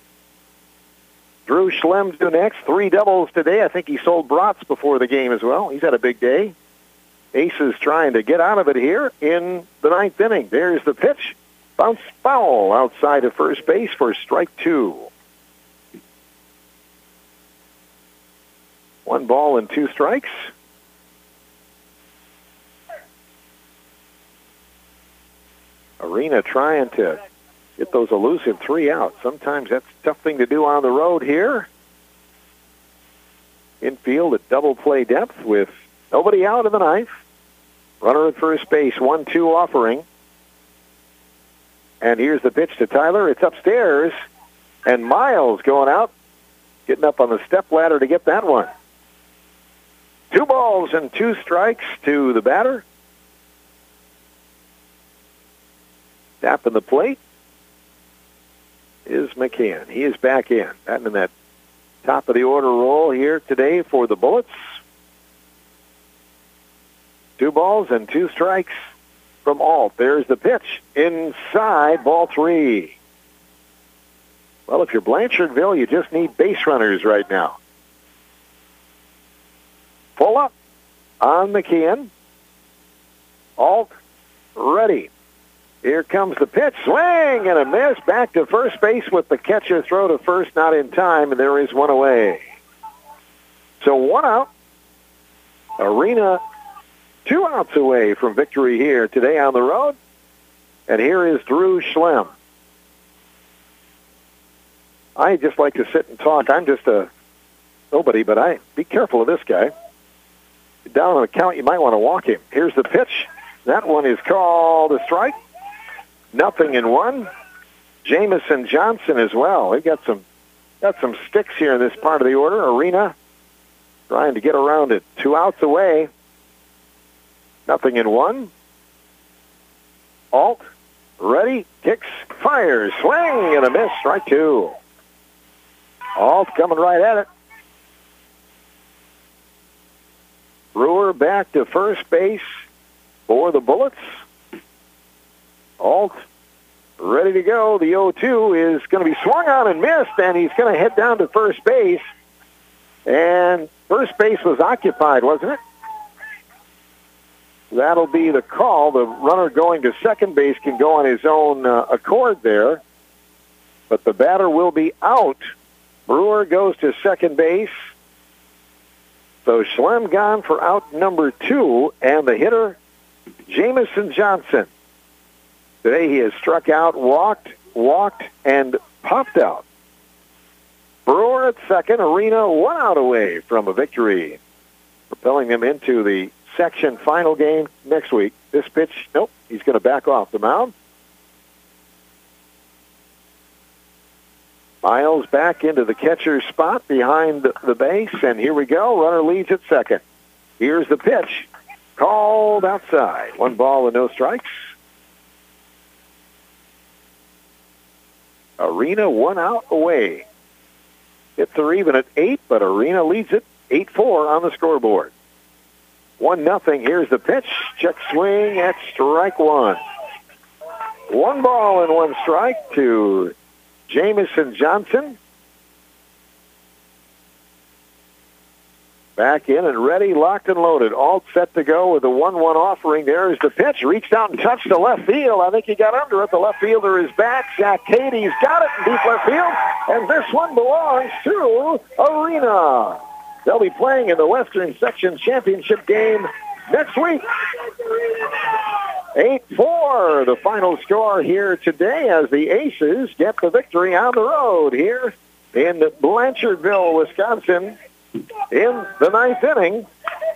Drew Schlem's due next. 3 doubles today. I think he sold brats before the game as well. He's had a big day. Aces trying to get out of it here in the ninth inning. There's the pitch. Bounce foul outside of first base for strike 2. 1 ball and 2 strikes. Arena trying to get those elusive 3 outs. Sometimes that's a tough thing to do on the road here. Infield at double play depth with nobody out in the ninth. Runner at first base, 1-2 offering. And here's the pitch to Tyler. It's upstairs. And Miles going out, getting up on the step ladder to get that one. 2 balls and 2 strikes to the batter. Tapping the plate is McCann. He is back in. Batting in that top of the order role here today for the Bullets. 2 balls and 2 strikes from Alt. There's the pitch. Inside, ball 3. Well, if you're Blanchardville, you just need base runners right now. Full up on McKeon. Alt ready. Here comes the pitch. Swing and a miss. Back to first base with the catcher throw to first, not in time, and there is 1 away. So 1 out. Arena 2 outs away from victory here today on the road. And here is Drew Schlem. I just like to sit and talk. I'm just a nobody, but be careful of this guy. Down on the count, you might want to walk him. Here's the pitch. That one is called a strike. 0-1. Jamison Johnson as well. He got some sticks here in this part of the order. Arena trying to get around it. 2 outs away. 0-1. Alt, ready, kicks, fires, swing and a miss. Strike 2. Alt coming right at it. Brewer back to first base for the Bullets. Alt ready to go. The 0-2 is going to be swung on and missed, and he's going to head down to first base. And first base was occupied, wasn't it? That'll be the call. The runner going to second base can go on his own accord there. But the batter will be out. Brewer goes to second base. So Schlem gone for out number 2, and the hitter, Jamison Johnson. Today he has struck out, walked, and popped out. Brewer at second, Arena 1 out away from a victory, propelling them into the section final game next week. This pitch, nope, he's going to back off the mound. Miles back into the catcher's spot behind the base, and here we go. Runner leads at second. Here's the pitch. Called outside. 1 ball and no strikes. Arena 1 out away. Hits are even at 8, but Arena leads it 8-4 on the scoreboard. 1-0. Here's the pitch. Check swing at strike 1. 1 ball and 1 strike to Jamison Johnson. Back in and ready, locked and loaded. All set to go with the 1-1 offering. There's the pitch. Reached out and touched the left field. I think he got under it. The left fielder is back. Zach Katie's got it in deep left field. And this one belongs to Arena. They'll be playing in the Western Section Championship game next week. 8-4, the final score here today as the Aces get the victory on the road here in Blanchardville, Wisconsin in the 9th inning.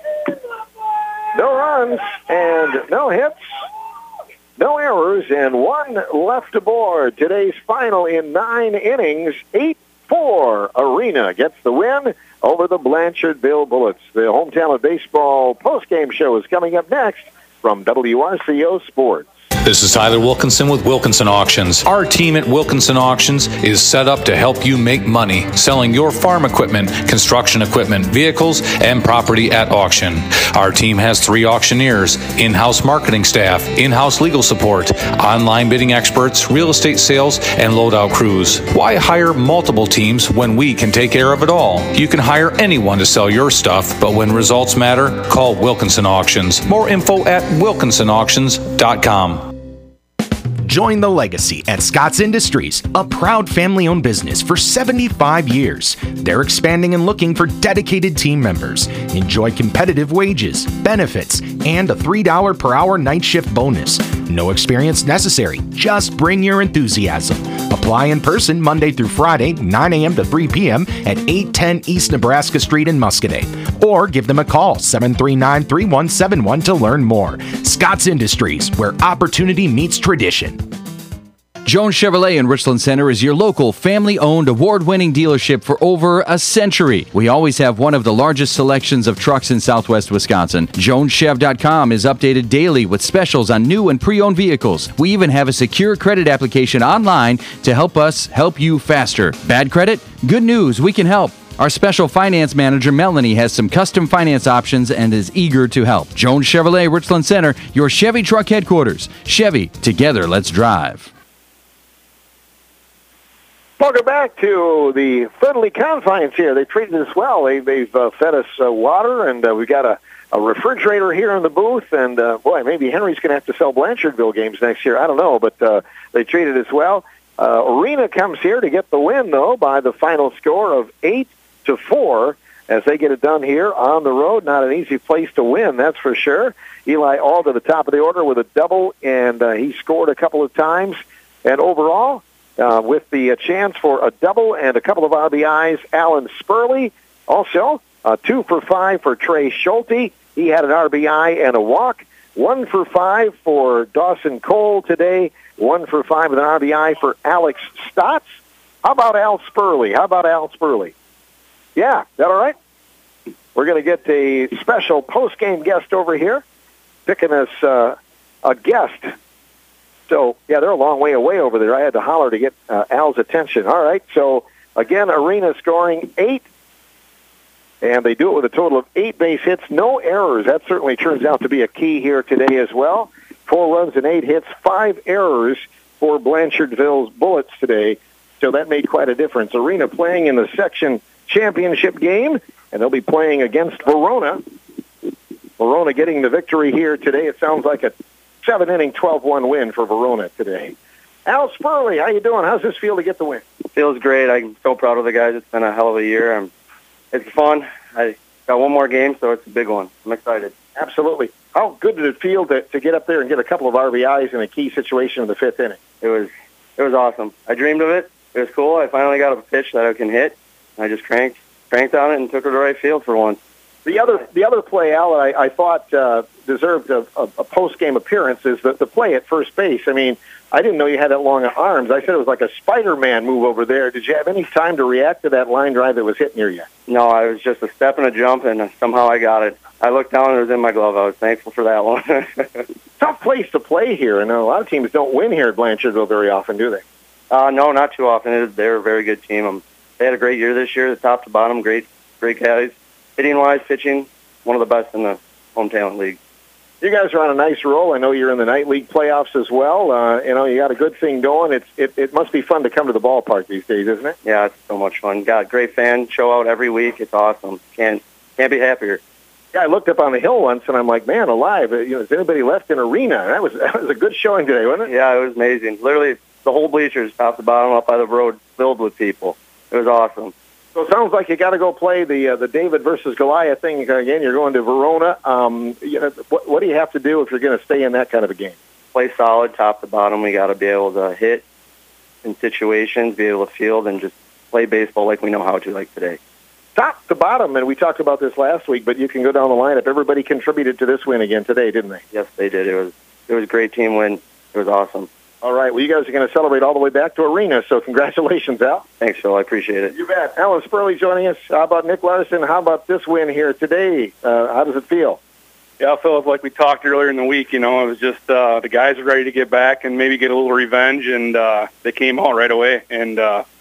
No runs and no hits, no errors, and 1 left aboard. Today's final in 9 innings, 8-4. Arena gets the win over the Blanchardville Bullets. The Hometown of Baseball postgame show is coming up next from WRCO Sports. This is Tyler Wilkinson with Wilkinson Auctions. Our team at Wilkinson Auctions is set up to help you make money selling your farm equipment, construction equipment, vehicles, and property at auction. Our team has 3 auctioneers, in-house marketing staff, in-house legal support, online bidding experts, real estate sales, and loadout crews. Why hire multiple teams when we can take care of it all? You can hire anyone to sell your stuff, but when results matter, call Wilkinson Auctions. More info at wilkinsonauctions.com. Join the legacy at Scott's Industries, a proud family-owned business for 75 years. They're expanding and looking for dedicated team members. Enjoy competitive wages, benefits, and a $3 per hour night shift bonus. No experience necessary. Just bring your enthusiasm. Apply in person Monday through Friday, 9 a.m. to 3 p.m. at 810 East Nebraska Street in Muscoda. Or give them a call, 739-3171 to learn more. Scott's Industries, where opportunity meets tradition. Jones Chevrolet in Richland Center is your local family-owned, award-winning dealership for over a century. We always have one of the largest selections of trucks in southwest Wisconsin. JonesChev.com is updated daily with specials on new and pre-owned vehicles. We even have a secure credit application online to help us help you faster. Bad credit? Good news, we can help. Our special finance manager, Melanie, has some custom finance options and is eager to help. Jones Chevrolet, Richland Center, your Chevy truck headquarters. Chevy, together, let's drive. Welcome back to the friendly confines here. They treated us well. They've fed us water, and we've got a refrigerator here in the booth. And, boy, maybe Henry's going to have to sell Blanchardville games next year. I don't know, but they treated us well. Arena comes here to get the win, though, by the final score of 8-4. as they get it done here on the road. Not an easy place to win, that's for sure. Eli Auld to the top of the order with a double, and he scored a couple of times. And overall, with the chance for a double and a couple of RBIs, Alan Spurley. Also, 2 for 5 for Trey Schulte. He had an RBI and a walk. 1 for 5 for Dawson Cole today. 1 for 5 with an RBI for Alex Stotts. How about Al Spurley? Yeah, that all right? We're going to get a special post-game guest over here, picking us a guest. So, yeah, they're a long way away over there. I had to holler to get Al's attention. All right, so, again, Arena scoring 8, and they do it with a total of 8 base hits, no errors. That certainly turns out to be a key here today as well. 4 runs and 8 hits, 5 errors for Blanchardville's Bullets today. So that made quite a difference. Arena playing in the section championship game, and they'll be playing against Verona. Verona getting the victory here today. It sounds like a 7-inning, 12-1 win for Verona today. Al Spurley, how you doing? How's this feel to get the win? Feels great. I'm so proud of the guys. It's been a hell of a year. It's fun. I got one more game, so it's a big one. I'm excited. Absolutely. How good did it feel to get up there and get a couple of RBIs in a key situation in the 5th inning? It was awesome. I dreamed of it. It was cool. I finally got a pitch that I can hit. I just cranked on it and took it to right field for once. The other play, Al, I thought deserved a post-game appearance is the play at first base. I mean, I didn't know you had that long arms. I said it was like a Spider-Man move over there. Did you have any time to react to that line drive that was hit near you? No, I was just a step and a jump, and somehow I got it. I looked down and it was in my glove. I was thankful for that one. Tough place to play here. I know a lot of teams don't win here at Blanchardville very often, do they? No, not too often. They're a very good team. They had a great year this year, the top to bottom, great guys. Hitting-wise, pitching, one of the best in the home talent league. You guys are on a nice roll. I know you're in the night league playoffs as well. You got a good thing going. It must be fun to come to the ballpark these days, isn't it? Yeah, it's so much fun. Got great fans, show out every week. It's awesome. Can't be happier. Yeah, I looked up on the hill once, and I'm like, man, alive. Is anybody left in Arena? That was a good showing today, wasn't it? Yeah, it was amazing. Literally, the whole bleachers, top to bottom, up by the road, filled with people. It was awesome. So it sounds like you got to go play the David versus Goliath thing again. You're going to Verona. What do you have to do if you're going to stay in that kind of a game? Play solid, top to bottom. We got to be able to hit in situations, be able to field, and just play baseball like we know how to, like today. Top to bottom, and we talked about this last week, but you can go down the lineup. Everybody contributed to this win again today, didn't they? Yes, they did. It was a great team win. It was awesome. All right, well, you guys are going to celebrate all the way back to Arena, so congratulations, Al. Thanks, Phil. I appreciate it. You bet. Alan Spurley joining us. How about Nick Larson? How about this win here today? How does it feel? Yeah, Phil, like we talked earlier in the week, it was just the guys were ready to get back and maybe get a little revenge, and they came out right away. And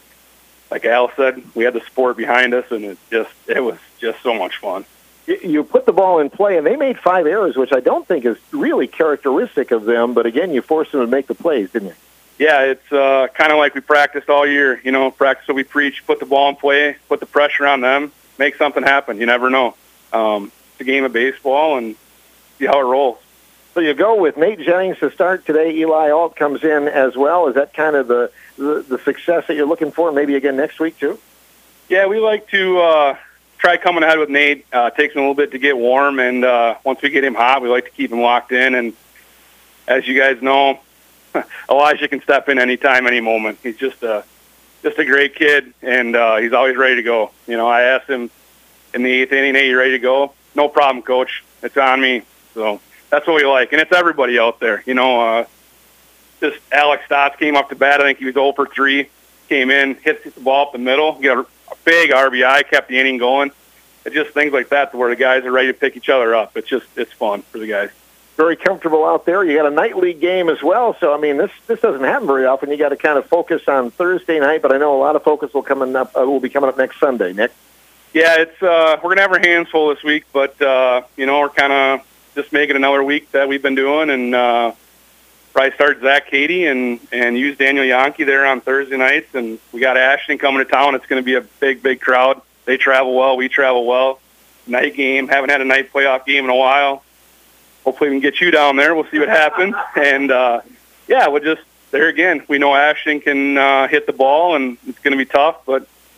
like Al said, we had the sport behind us, and it was just so much fun. You put the ball in play, and they made 5 errors, which I don't think is really characteristic of them. But, again, you forced them to make the plays, didn't you? Yeah, it's kind of like we practiced all year. Practice what we preach, put the ball in play, put the pressure on them, make something happen. You never know. It's a game of baseball, and see how it rolls. So you go with Nate Jennings to start today. Eli Ault comes in as well. Is that kind of the success that you're looking for, maybe again next week too? Yeah, we like to try coming ahead with Nate. Takes him a little bit to get warm, and once we get him hot, we like to keep him locked in. And as you guys know, Elijah can step in anytime, any moment. He's just a great kid, and he's always ready to go. I asked him in the 8th inning, "Hey, you ready to go?" "No problem, Coach. It's on me." So that's what we like, and it's everybody out there. Just Alex Stotts came up to bat. I think he was 0 for 3. Came in, hit the ball up the middle, got a big RBI, kept the inning going. It's just things like that where the guys are ready to pick each other up. It's fun for the guys. Very comfortable out there. You got a night league game as well, so I mean this doesn't happen very often. You got to kind of focus on Thursday night, but I know a lot of focus will be coming up next Sunday. Nick. Yeah, it's we're gonna have our hands full this week, but we're kind of just making another week that we've been doing, and probably start Zach Cady and use Daniel Yankee there on Thursday nights, and we got Ashton coming to town. It's going to be a big crowd. They travel well, we travel well. Night game, haven't had a night playoff game in a while. Hopefully we can get you down there. We'll see what happens. And we'll just there again. We know Ashton can hit the ball, and it's going to be tough, but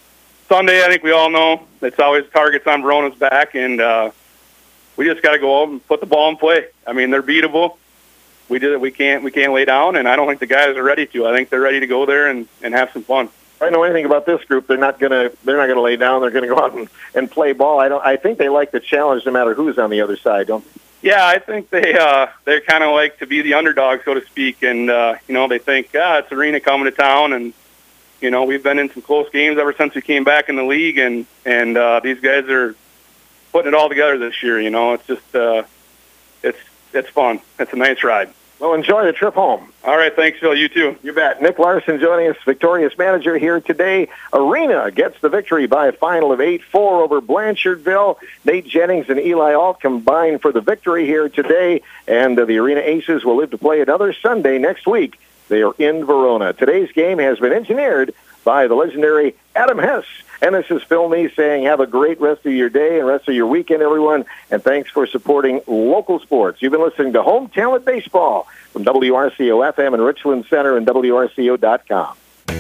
Sunday, I think we all know it's always targets on Verona's back, and we just got to go out and put the ball in play. I mean, they're beatable. We did it. We can't lay down, and I don't think the guys are ready to. I think they're ready to go there and have some fun. If I know anything about this group, they're not gonna lay down. They're gonna go out and play ball. I think they like the challenge, no matter who's on the other side, don't they? Yeah, I think they kind of like to be the underdog, so to speak, and they think it's Arena coming to town, and we've been in some close games ever since we came back in the league, and these guys are putting it all together this year. It's just it's fun. It's a nice ride. Well, enjoy the trip home. All right, thanks, Phil. You too. You bet. Nick Larson joining us, victorious manager here today. Arena gets the victory by a final of 8-4 over Blanchardville. Nate Jennings and Eli Alt combined for the victory here today, and the Arena Aces will live to play another Sunday next week. They are in Verona. Today's game has been engineered by the legendary Adam Hess. And this is Phil Nee saying have a great rest of your day and rest of your weekend, everyone. And thanks for supporting local sports. You've been listening to Home Talent Baseball from WRCO-FM in Richland Center and WRCO.com.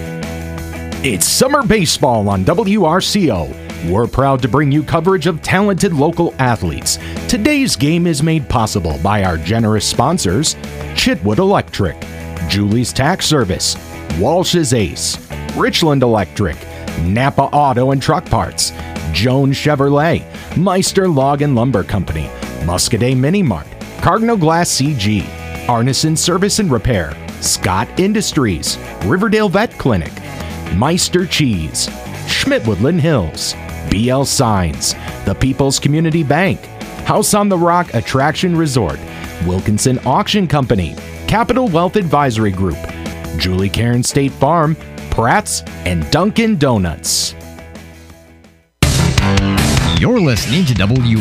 It's summer baseball on WRCO. We're proud to bring you coverage of talented local athletes. Today's game is made possible by our generous sponsors, Chitwood Electric, Julie's Tax Service, Walsh's Ace, Richland Electric, Napa Auto and Truck Parts, Jones Chevrolet, Meister Log and Lumber Company, Muscadet Mini Mart, Cardinal Glass CG, Arneson Service and Repair, Scott Industries, Riverdale Vet Clinic, Meister Cheese, Schmidt Woodland Hills, BL Signs, The People's Community Bank, House on the Rock Attraction Resort, Wilkinson Auction Company, Capital Wealth Advisory Group, Julie Cairn State Farm, Pratt's, and Dunkin' Donuts. You're listening to